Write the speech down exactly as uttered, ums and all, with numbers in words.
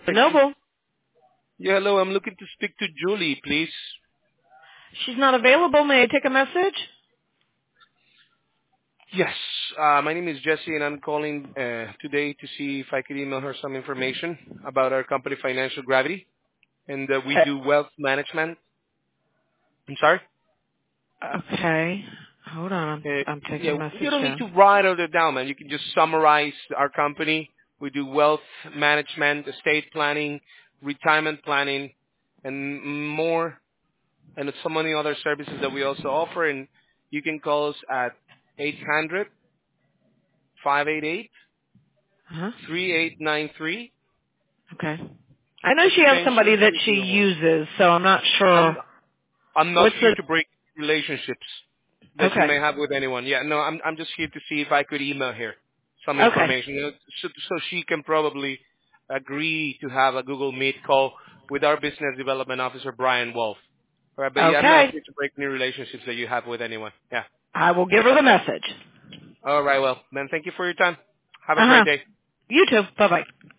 Noble. Yeah, hello. I'm looking to speak to Julie, please. She's not available. May I take a message? Yes. Uh, my name is Jesse, and I'm calling uh, today to see if I could email her some information about our company, Financial Gravity, and uh, we do Uh, wealth management. I'm sorry. okay. Hold on. I'm, Uh, I'm taking a yeah, you message don't need down. to write all that down, man. You can just summarize our company. We do wealth management, estate planning, retirement planning, and more, and so many other services that we also offer. And you can call us at eight hundred, five eight eight, Huh? three eight nine three. Okay. I know she has somebody Extension that she two zero one. uses, so I'm not I'm sure. I'm not What's here the... to break relationships that you may Okay. have with anyone. Yeah, no, I'm I'm just here to see if I could email her some Okay. information, you know, so, so she can probably agree to have a Google Meet call with our business development officer Brian Wolf. All right, but yeah, I'm not Okay. here to break any relationships that you have with anyone. Yeah. I will give her the message. All right, well, then thank you for your time. Have a great Uh-huh. day. You too. Bye-bye.